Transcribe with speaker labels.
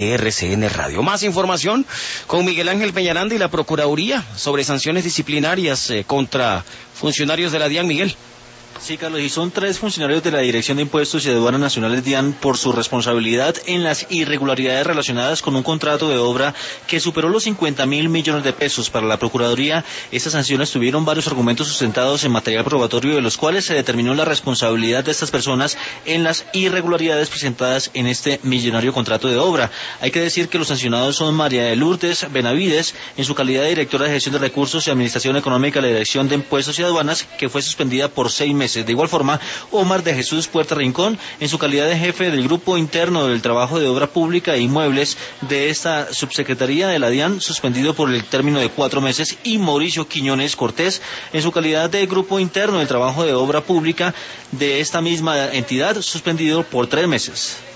Speaker 1: RCN Radio. Más información con Miguel Ángel Peñaranda y la Procuraduría sobre sanciones disciplinarias contra funcionarios de la DIAN. Miguel.
Speaker 2: Sí, Carlos, y son 3 funcionarios de la Dirección de Impuestos y Aduanas Nacionales DIAN por su responsabilidad en las irregularidades relacionadas con un contrato de obra que superó los 50.000 millones de pesos. Para la Procuraduría, estas sanciones tuvieron varios argumentos sustentados en material probatorio, de los cuales se determinó la responsabilidad de estas personas en las irregularidades presentadas en este millonario contrato de obra. Hay que decir que los sancionados son María de Lourdes Benavides, en su calidad de directora de Gestión de Recursos y Administración Económica de la Dirección de Impuestos y Aduanas, que fue suspendida por 6 meses. De igual forma, Omar de Jesús Puerta Rincón, en su calidad de jefe del Grupo Interno del Trabajo de Obra Pública e Inmuebles de esta subsecretaría de la DIAN, suspendido por el término de 4 meses, y Mauricio Quiñones Cortés, en su calidad de Grupo Interno del Trabajo de Obra Pública de esta misma entidad, suspendido por 3 meses.